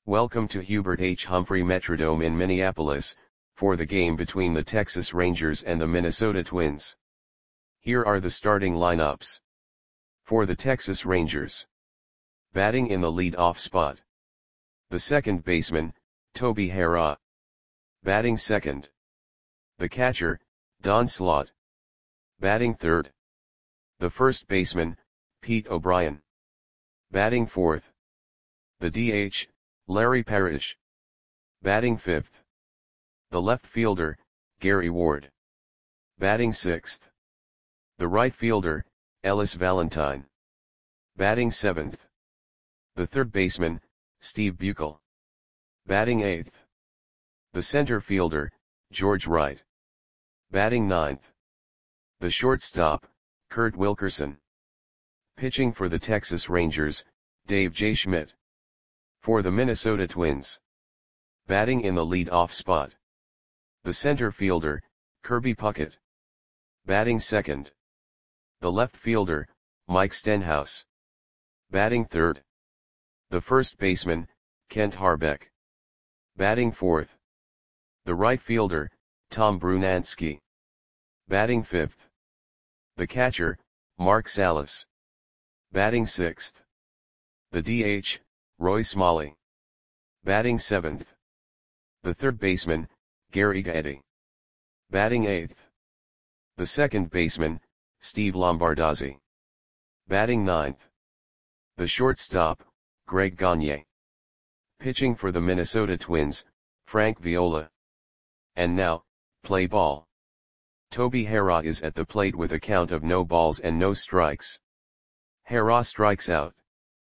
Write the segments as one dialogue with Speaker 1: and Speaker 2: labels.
Speaker 1: Welcome to Hubert H. Humphrey Metrodome in Minneapolis, for the game between the Texas Rangers and the Minnesota Twins. Here are the starting lineups. For the Texas Rangers. Batting in the lead-off spot. The second baseman, Toby Harrah. Batting second. The catcher, Don Slaught. Batting third. The first baseman, Pete O'Brien. Batting fourth. The DH, Larry Parrish. Batting fifth. The left fielder, Gary Ward. Batting sixth. The right fielder, Ellis Valentine. Batting seventh. The third baseman, Steve Buechel. Batting eighth. The center fielder, George Wright. Batting ninth. The shortstop, Kurt Wilkerson. Pitching for the Texas Rangers, Dave J. Schmidt. For the Minnesota Twins. Batting in the lead-off spot. The center fielder, Kirby Puckett. Batting second. The left fielder, Mike Stenhouse. Batting third. The first baseman, Kent Hrbek. Batting fourth. The right fielder, Tom Brunansky. Batting fifth. The catcher, Mark Salas. Batting sixth. The DH, Roy Smalley. Batting seventh. The third baseman, Gary Gaetti. Batting eighth. The second baseman, Steve Lombardozzi. Batting ninth. The shortstop, Greg Gagne. Pitching for the Minnesota Twins, Frank Viola. And now, play ball. Toby Harrah is at the plate with a count of no balls and no strikes. Harrah strikes out.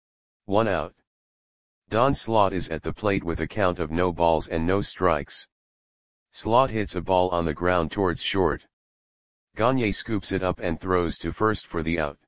Speaker 1: 1 out. Don Slaught is at the plate with a count of no balls and no strikes. Slaught hits a ball on the ground towards short. Gagne scoops it up and throws to first for the out.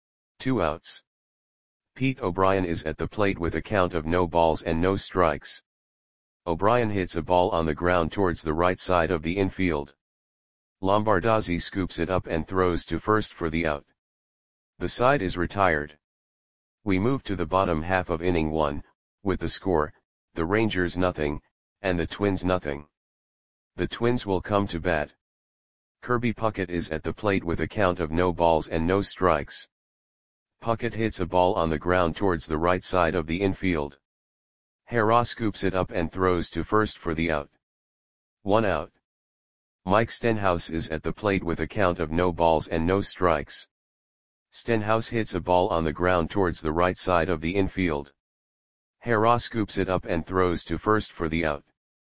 Speaker 1: 2 outs. Pete O'Brien is at the plate with a count of no balls and no strikes. O'Brien hits a ball on the ground towards the right side of the infield. Lombardozzi scoops it up and throws to first for the out. The side is retired. We move to the bottom half of inning 1, with the score, the Rangers nothing, and the Twins nothing. The Twins will come to bat. Kirby Puckett is at the plate with a count of no balls and no strikes. Puckett hits a ball on the ground towards the right side of the infield. Harrah scoops it up and throws to first for the out. 1 out. Mike Stenhouse is at the plate with a count of no balls and no strikes. Stenhouse hits a ball on the ground towards the right side of the infield. Harrah scoops it up and throws to first for the out.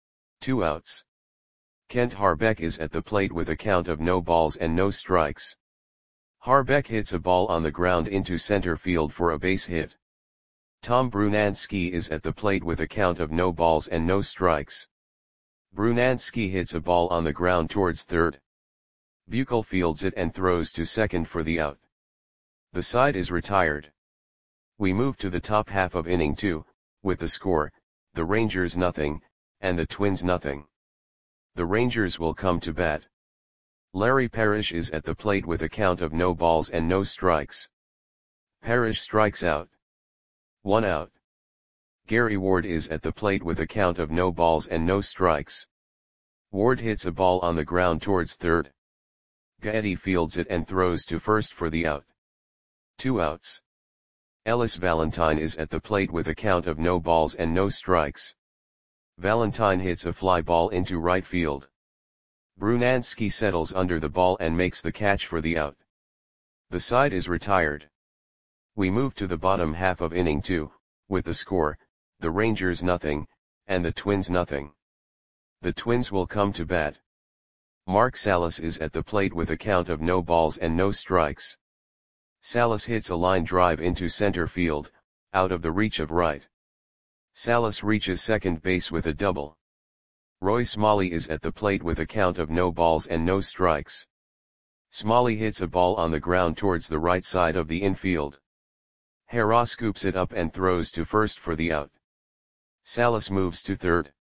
Speaker 1: 2 outs. Kent Hrbek is at the plate with a count of no balls and no strikes. Hrbek hits a ball on the ground into center field for a base hit. Tom Brunansky is at the plate with a count of no balls and no strikes. Brunansky hits a ball on the ground towards third. Buechel fields it and throws to second for the out. The side is retired. We move to the top half of inning 2, with the score, the Rangers nothing, and the Twins nothing. The Rangers will come to bat. Larry Parrish is at the plate with a count of no balls and no strikes. Parrish strikes out. 1 out. Gary Ward is at the plate with a count of no balls and no strikes. Ward hits a ball on the ground towards third. Gaetti fields it and throws to first for the out. 2 outs. Ellis Valentine is at the plate with a count of no balls and no strikes. Valentine hits a fly ball into right field. Brunansky settles under the ball and makes the catch for the out. The side is retired. We move to the bottom half of inning 2, with the score, the Rangers nothing, and the Twins nothing. The Twins will come to bat. Mark Salas is at the plate with a count of no balls and no strikes. Salas hits a line drive into center field, out of the reach of Wright. Salas reaches second base with a double. Roy Smalley is at the plate with a count of no balls and no strikes. Smalley hits a ball on the ground towards the right side of the infield. Harrah scoops it up and throws to first for the out. Salas moves to third.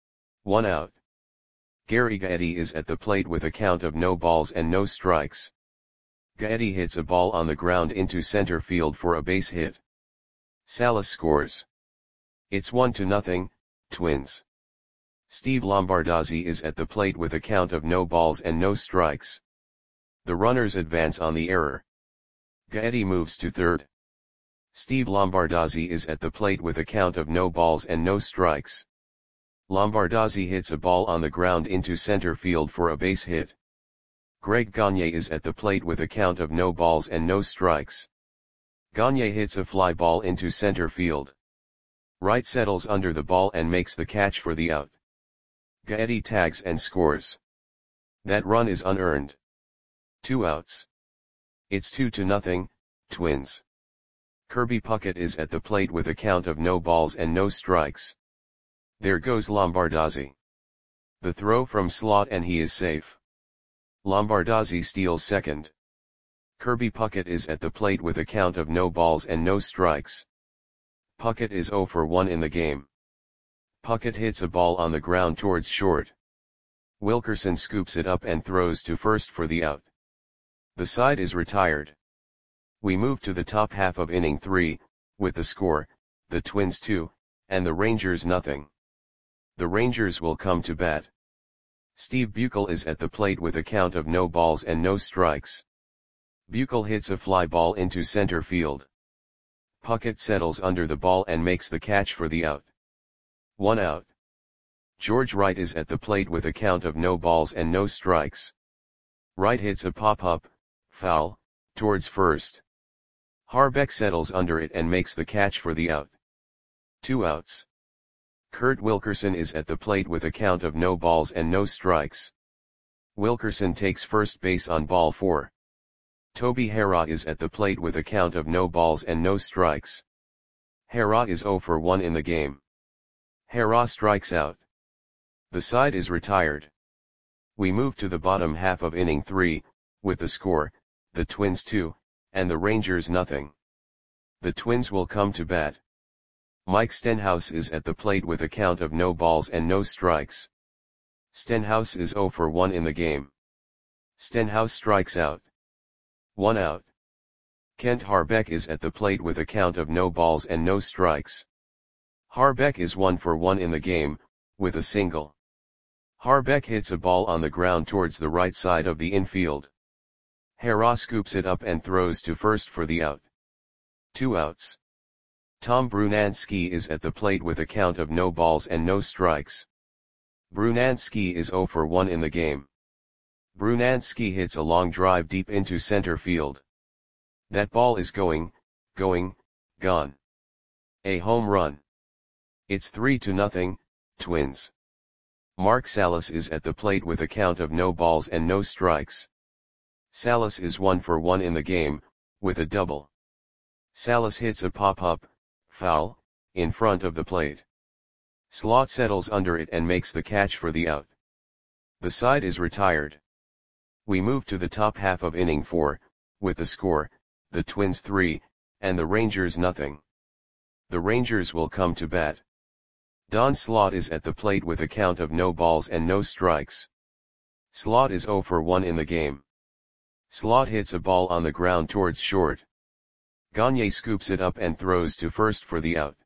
Speaker 1: 1 out. Gary Gaetti is at the plate with a count of no balls and no strikes. Gaetti hits a ball on the ground into center field for a base hit. Salas scores. It's 1-0, Twins. Steve Lombardozzi is at the plate with a count of no balls and no strikes. The runners advance on the error. Gaetti moves to third. Steve Lombardozzi is at the plate with a count of no balls and no strikes. Lombardozzi hits a ball on the ground into center field for a base hit. Greg Gagne is at the plate with a count of no balls and no strikes. Gagne hits a fly ball into center field. Wright settles under the ball and makes the catch for the out. Gaetti tags and scores. That run is unearned. 2 outs. It's 2-0, Twins. Kirby Puckett is at the plate with a count of no balls and no strikes. There goes Lombardozzi. The throw from slot and he is safe. Lombardozzi steals second. Kirby Puckett is at the plate with a count of no balls and no strikes. Puckett is 0 for 1 in the game. Puckett hits a ball on the ground towards short. Wilkerson scoops it up and throws to first for the out. The side is retired. We move to the top half of inning 3, with the score, the Twins 2, and the Rangers nothing. The Rangers will come to bat. Steve Buechel is at the plate with a count of no balls and no strikes. Buechel hits a fly ball into center field. Puckett settles under the ball and makes the catch for the out. 1 out. George Wright is at the plate with a count of no balls and no strikes. Wright hits a pop-up, foul, towards first. Harbeck settles under it and makes the catch for the out. 2 outs. Kurt Wilkerson is at the plate with a count of no balls and no strikes. Wilkerson takes first base on ball 4. Toby Harrah is at the plate with a count of no balls and no strikes. Harrah is 0 for 1 in the game. Harrah strikes out. The side is retired. We move to the bottom half of inning 3, with the score, the Twins 2, and the Rangers nothing. The Twins will come to bat. Mike Stenhouse is at the plate with a count of no balls and no strikes. Stenhouse is 0 for 1 in the game. Stenhouse strikes out. 1 out. Kent Harbeck is at the plate with a count of no balls and no strikes. Harbeck is 1 for 1 in the game, with a single. Harbeck hits a ball on the ground towards the right side of the infield. Harrah scoops it up and throws to first for the out. 2 outs. Tom Brunansky is at the plate with a count of no balls and no strikes. Brunansky is 0 for 1 in the game. Brunansky hits a long drive deep into center field. That ball is gone. A home run. It's 3-0, Twins. Mark Salas is at the plate with a count of no balls and no strikes. Salas is 1 for 1 in the game, with a double. Salas hits a pop-up, foul, in front of the plate. Slot settles under it and makes the catch for the out. The side is retired. We move to the top half of inning 4, with the score, the Twins 3, and the Rangers nothing. The Rangers will come to bat. Don Slaught is at the plate with a count of no balls and no strikes. Slaught is 0 for 1 in the game. Slaught hits a ball on the ground towards short. Gagne scoops it up and throws to first for the out.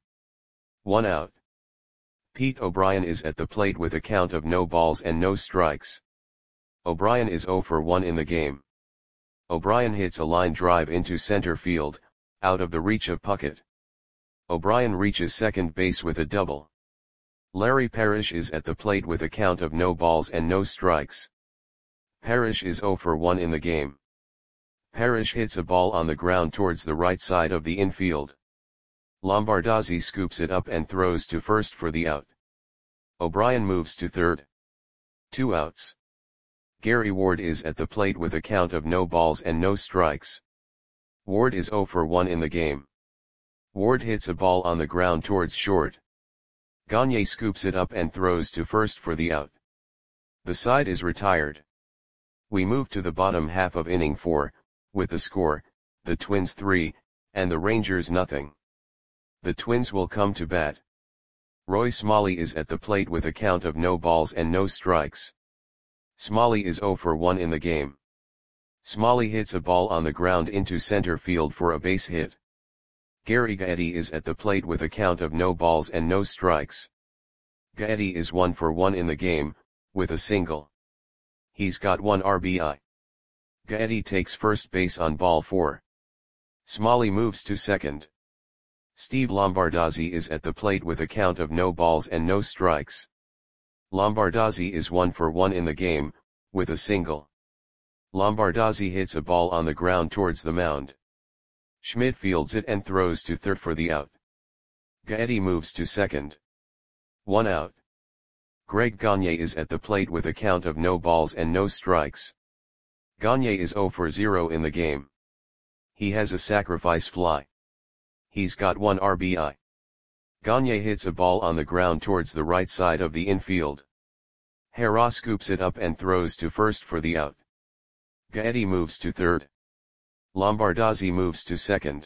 Speaker 1: 1 out. Pete O'Brien is at the plate with a count of no balls and no strikes. O'Brien is 0 for 1 in the game. O'Brien hits a line drive into center field, out of the reach of Puckett. O'Brien reaches second base with a double. Larry Parrish is at the plate with a count of no balls and no strikes. Parrish is 0 for 1 in the game. Parrish hits a ball on the ground towards the right side of the infield. Lombardozzi scoops it up and throws to first for the out. O'Brien moves to third. 2 outs. Gary Ward is at the plate with a count of no balls and no strikes. Ward is 0 for 1 in the game. Ward hits a ball on the ground towards short. Gagne scoops it up and throws to first for the out. The side is retired. We move to the bottom half of inning 4, with the score, the Twins 3, and the Rangers nothing. The Twins will come to bat. Roy Smalley is at the plate with a count of no balls and no strikes. Smalley is 0 for 1 in the game. Smalley hits a ball on the ground into center field for a base hit. Gary Gaetti is at the plate with a count of no balls and no strikes. Gaetti is 1 for 1 in the game, with a single. He's got 1 RBI. Gaetti takes first base on ball 4. Smalley moves to second. Steve Lombardozzi is at the plate with a count of no balls and no strikes. Lombardozzi is 1 for 1 in the game, with a single. Lombardozzi hits a ball on the ground towards the mound. Schmidt fields it and throws to third for the out. Gaetti moves to second. 1 out. Greg Gagne is at the plate with a count of no balls and no strikes. Gagne is 0 for 0 in the game. He has a sacrifice fly. He's got 1 RBI. Gagne hits a ball on the ground towards the right side of the infield. Hera scoops it up and throws to first for the out. Gaetti moves to third. Lombardozzi moves to second.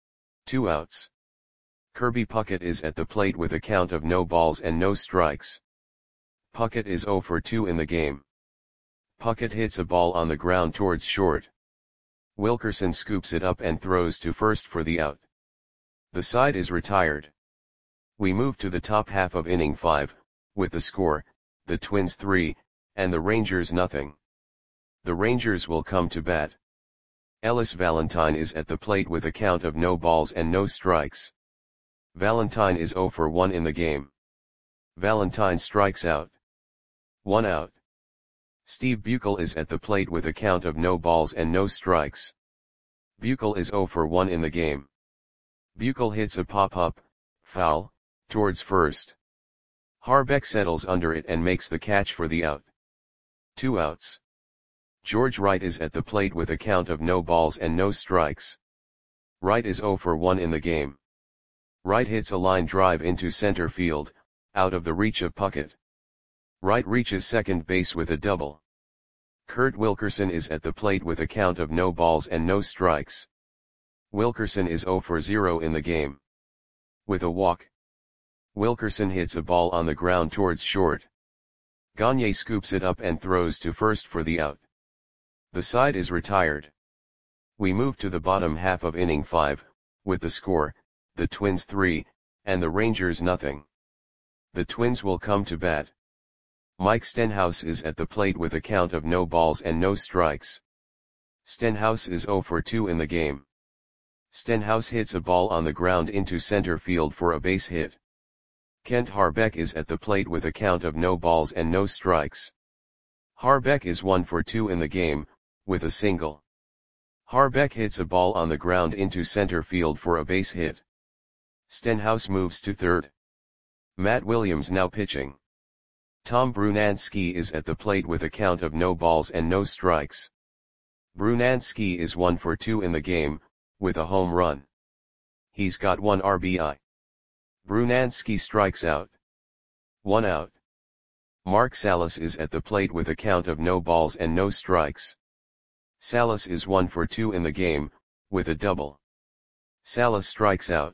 Speaker 1: 2 outs. Kirby Puckett is at the plate with a count of no balls and no strikes. Puckett is 0 for 2 in the game. Puckett hits a ball on the ground towards short. Wilkerson scoops it up and throws to first for the out. The side is retired. We move to the top half of inning 5, with the score, the Twins 3, and the Rangers nothing. The Rangers will come to bat. Ellis Valentine is at the plate with a count of no balls and no strikes. Valentine is 0 for 1 in the game. Valentine strikes out. 1 out. Steve Buechel is at the plate with a count of no balls and no strikes. Buechel is 0 for 1 in the game. Buechel hits a pop-up, foul, towards first. Harbeck settles under it and makes the catch for the out. 2 outs. George Wright is at the plate with a count of no balls and no strikes. Wright is 0 for 1 in the game. Wright hits a line drive into center field, out of the reach of Puckett. Wright reaches second base with a double. Kurt Wilkerson is at the plate with a count of no balls and no strikes. Wilkerson is 0 for 0 in the game. With a walk. Wilkerson hits a ball on the ground towards short. Gagne scoops it up and throws to first for the out. The side is retired. We move to the bottom half of inning 5, with the score, the Twins 3, and the Rangers nothing. The Twins will come to bat. Mike Stenhouse is at the plate with a count of no balls and no strikes. Stenhouse is 0 for 2 in the game. Stenhouse hits a ball on the ground into center field for a base hit. Kent Harbeck is at the plate with a count of no balls and no strikes. Harbeck is 1 for 2 in the game, with a single. Harbeck hits a ball on the ground into center field for a base hit. Stenhouse moves to third. Matt Williams now pitching. Tom Brunansky is at the plate with a count of no balls and no strikes. Brunansky is 1 for 2 in the game, with a home run. He's got 1 RBI. Brunansky strikes out. 1 out. Mark Salas is at the plate with a count of no balls and no strikes. Salas is 1 for 2 in the game, with a double. Salas strikes out.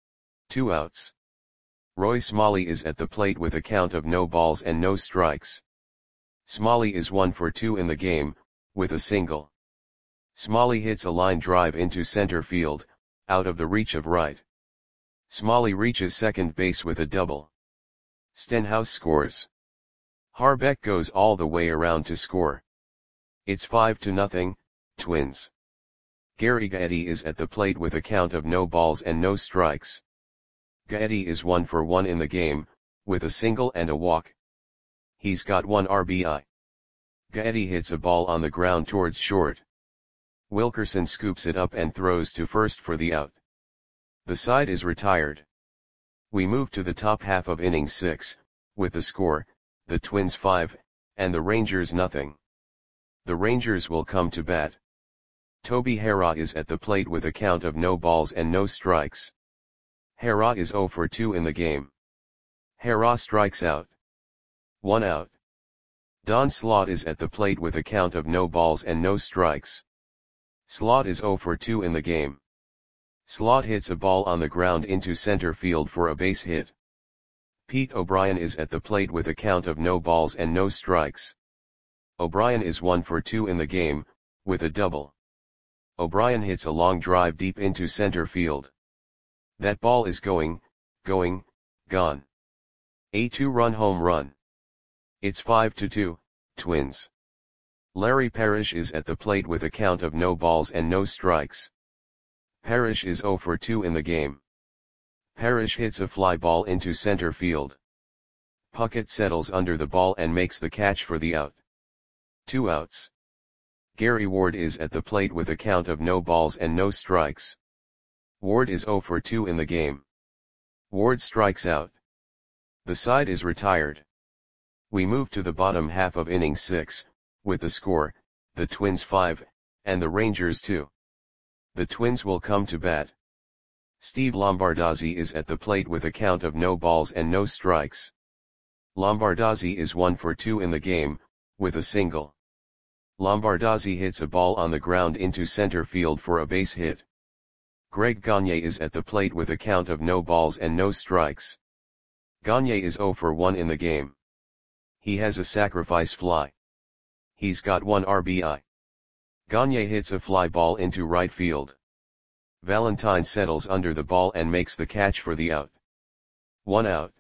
Speaker 1: 2 outs. Roy Smalley is at the plate with a count of no balls and no strikes. Smalley is 1 for 2 in the game, with a single. Smalley hits a line drive into center field, out of the reach of Wright. Smalley reaches second base with a double. Stenhouse scores. Harbeck goes all the way around to score. It's 5-0, Twins. Gary Gaetti is at the plate with a count of no balls and no strikes. Gaetti is 1 for 1 in the game, with a single and a walk. He's got 1 RBI. Gaetti hits a ball on the ground towards short. Wilkerson scoops it up and throws to first for the out. The side is retired. We move to the top half of inning 6, with the score, the Twins 5, and the Rangers nothing. The Rangers will come to bat. Toby Hera is at the plate with a count of no balls and no strikes. Hera is 0 for 2 in the game. Hera strikes out. 1 out. Don Slaught is at the plate with a count of no balls and no strikes. Slaught is 0 for 2 in the game. Slaught hits a ball on the ground into center field for a base hit. Pete O'Brien is at the plate with a count of no balls and no strikes. O'Brien is 1 for 2 in the game, with a double. O'Brien hits a long drive deep into center field. That ball is going, gone. A 2-run home run. It's 5-2, Twins. Larry Parrish is at the plate with a count of no balls and no strikes. Parrish is 0 for 2 in the game. Parrish hits a fly ball into center field. Puckett settles under the ball and makes the catch for the out. 2 outs. Gary Ward is at the plate with a count of no balls and no strikes. Ward is 0 for 2 in the game. Ward strikes out. The side is retired. We move to the bottom half of inning 6, with the score, the Twins 5, and the Rangers 2. The Twins will come to bat. Steve Lombardozzi is at the plate with a count of no balls and no strikes. Lombardozzi is 1 for 2 in the game, with a single. Lombardozzi hits a ball on the ground into center field for a base hit. Greg Gagne is at the plate with a count of no balls and no strikes. Gagne is 0 for 1 in the game. He has a sacrifice fly. He's got 1 RBI. Gagne hits a fly ball into right field. Valentine settles under the ball and makes the catch for the out. 1 out.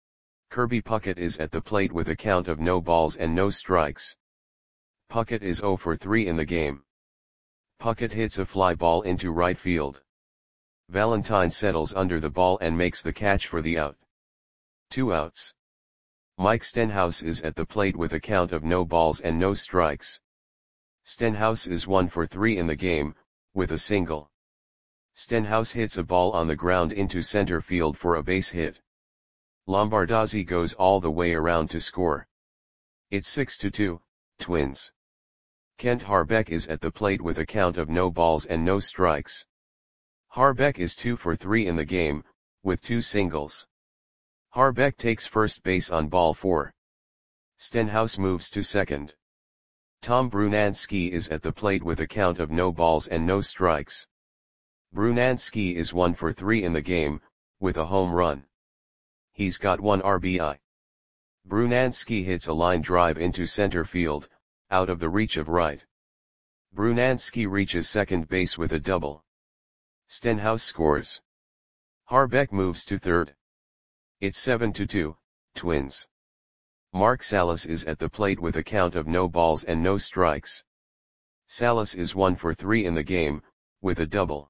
Speaker 1: Kirby Puckett is at the plate with a count of no balls and no strikes. Puckett is 0 for 3 in the game. Puckett hits a fly ball into right field. Valentine settles under the ball and makes the catch for the out. 2 outs. Mike Stenhouse is at the plate with a count of no balls and no strikes. Stenhouse is 1 for 3 in the game, with a single. Stenhouse hits a ball on the ground into center field for a base hit. Lombardozzi goes all the way around to score. It's 6-2, Twins. Kent Harbeck is at the plate with a count of no balls and no strikes. Harbeck is 2 for 3 in the game, with 2 singles. Harbeck takes first base on ball 4. Stenhouse moves to second. Tom Brunansky is at the plate with a count of no balls and no strikes. Brunansky is 1 for 3 in the game, with a home run. He's got 1 RBI. Brunansky hits a line drive into center field, out of the reach of right. Brunansky reaches second base with a double. Stenhouse scores. Harbeck moves to third. It's 7-2, Twins. Mark Salas is at the plate with a count of no balls and no strikes. Salas is 1 for 3 in the game, with a double.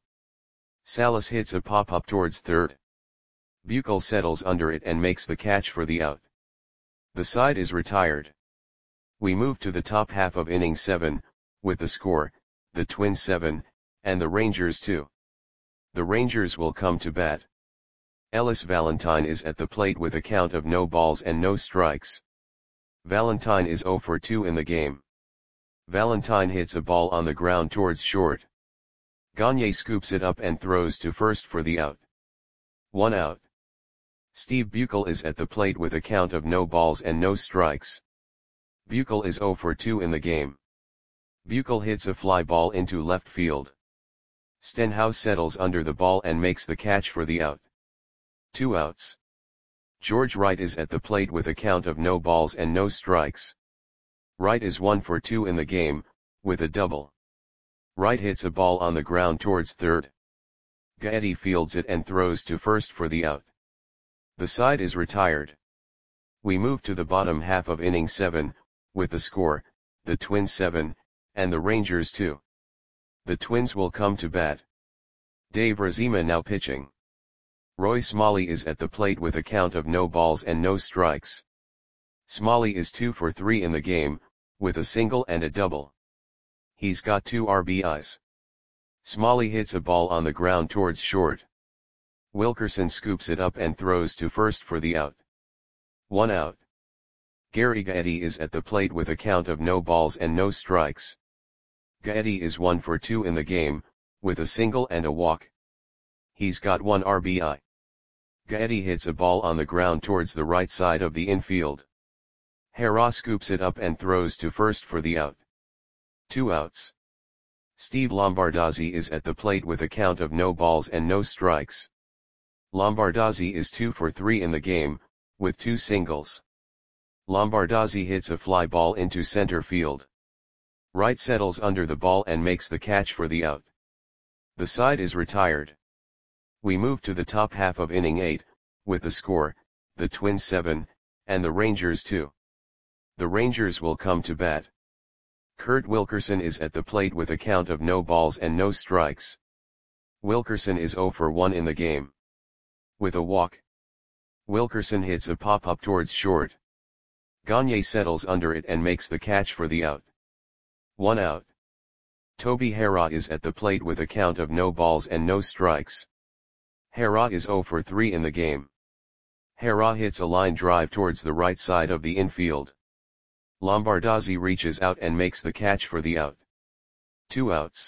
Speaker 1: Salas hits a pop-up towards third. Buechel settles under it and makes the catch for the out. The side is retired. We move to the top half of inning 7, with the score, the Twins 7, and the Rangers 2. The Rangers will come to bat. Ellis Valentine is at the plate with a count of no balls and no strikes. Valentine is 0 for 2 in the game. Valentine hits a ball on the ground towards short. Gagne scoops it up and throws to first for the out. 1 out. Steve Buechel is at the plate with a count of no balls and no strikes. Buechel is 0 for 2 in the game. Buechel hits a fly ball into left field. Stenhouse settles under the ball and makes the catch for the out. 2 outs. George Wright is at the plate with a count of no balls and no strikes. Wright is 1 for 2 in the game, with a double. Wright hits a ball on the ground towards third. Gaetti fields it and throws to first for the out. The side is retired. We move to the bottom half of inning 7, with the score, the Twins 7, and the Rangers 2. The Twins will come to bat. Dave Razema now pitching. Roy Smalley is at the plate with a count of no balls and no strikes. Smalley is 2 for 3 in the game, with a single and a double. He's got 2 RBIs. Smalley hits a ball on the ground towards short. Wilkerson scoops it up and throws to first for the out. 1 out. Gary Gaetti is at the plate with a count of no balls and no strikes. Gaetti is 1 for 2 in the game, with a single and a walk. He's got 1 RBI. Gaetti hits a ball on the ground towards the right side of the infield. Hara scoops it up and throws to first for the out. 2 outs. Steve Lombardozzi is at the plate with a count of no balls and no strikes. Lombardozzi is 2 for 3 in the game, with 2 singles. Lombardozzi hits a fly ball into center field. Wright settles under the ball and makes the catch for the out. The side is retired. We move to the top half of inning 8, with the score, the Twins 7, and the Rangers 2. The Rangers will come to bat. Kurt Wilkerson is at the plate with a count of no balls and no strikes. Wilkerson is 0 for 1 in the game. With a walk, Wilkerson hits a pop-up towards short. Gagne settles under it and makes the catch for the out. 1 out. Toby Harrah is at the plate with a count of no balls and no strikes. Harrah is 0 for 3 in the game. Harrah hits a line drive towards the right side of the infield. Lombardozzi reaches out and makes the catch for the out. 2 outs.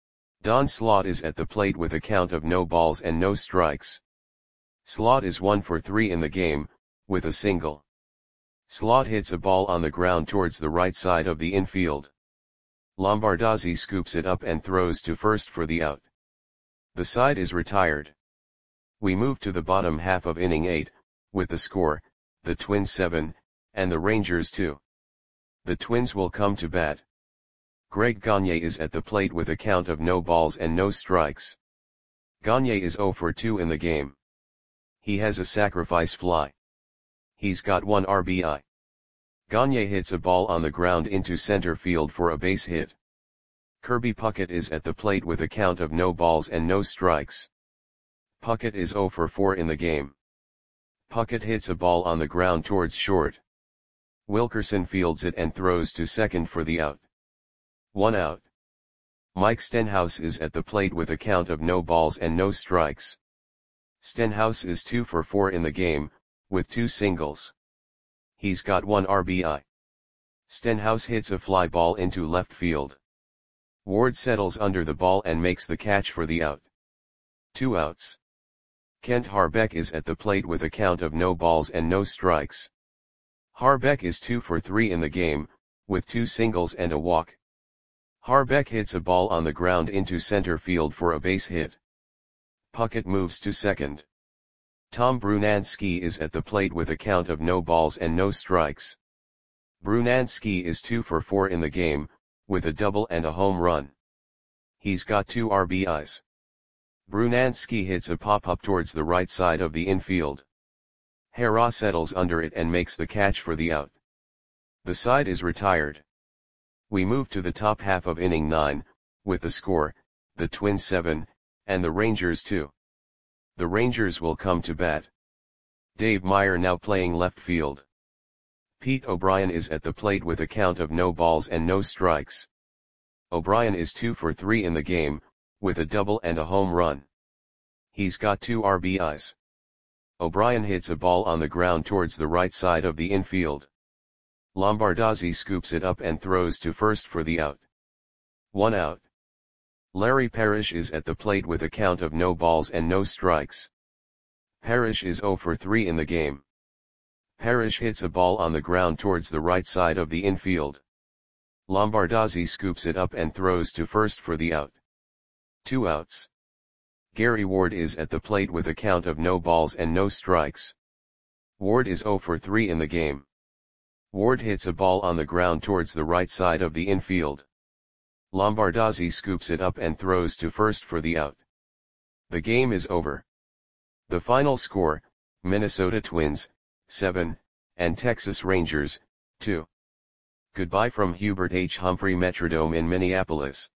Speaker 1: Don Slaught is at the plate with a count of no balls and no strikes. Slaught is 1 for 3 in the game, with a single. Slaught hits a ball on the ground towards the right side of the infield. Lombardozzi scoops it up and throws to first for the out. The side is retired. We move to the bottom half of inning 8, with the score, the Twins 7, and the Rangers 2. The Twins will come to bat. Greg Gagne is at the plate with a count of no balls and no strikes. Gagne is 0 for 2 in the game. He has a sacrifice fly. He's got 1 RBI. Gagne hits a ball on the ground into center field for a base hit. Kirby Puckett is at the plate with a count of no balls and no strikes. Puckett is 0 for 4 in the game. Puckett hits a ball on the ground towards short. Wilkerson fields it and throws to second for the out. 1 out. Mike Stenhouse is at the plate with a count of no balls and no strikes. Stenhouse is 2 for 4 in the game, with 2 singles. He's got 1 RBI. Stenhouse hits a fly ball into left field. Ward settles under the ball and makes the catch for the out. 2 outs. Kent Harbeck is at the plate with a count of no balls and no strikes. Harbeck is 2 for 3 in the game, with 2 singles and a walk. Harbeck hits a ball on the ground into center field for a base hit. Puckett moves to second. Tom Brunansky is at the plate with a count of no balls and no strikes. Brunansky is 2 for 4 in the game, with a double and a home run. He's got 2 RBIs. Brunansky hits a pop-up towards the right side of the infield. Harrah settles under it and makes the catch for the out. The side is retired. We move to the top half of inning 9, with the score, the Twins 7, and the Rangers 2. The Rangers will come to bat. Dave Meyer now playing left field. Pete O'Brien is at the plate with a count of no balls and no strikes. O'Brien is 2 for 3 in the game, with a double and a home run. He's got 2 RBIs. O'Brien hits a ball on the ground towards the right side of the infield. Lombardozzi scoops it up and throws to first for the out. 1 out. Larry Parrish is at the plate with a count of no balls and no strikes. Parrish is 0 for 3 in the game. Parrish hits a ball on the ground towards the right side of the infield. Lombardozzi scoops it up and throws to first for the out. 2 outs. Gary Ward is at the plate with a count of no balls and no strikes. Ward is 0 for 3 in the game. Ward hits a ball on the ground towards the right side of the infield. Lombardozzi scoops it up and throws to first for the out. The game is over. The final score, Minnesota Twins, 7, and Texas Rangers, 2. Goodbye from Hubert H. Humphrey Metrodome in Minneapolis.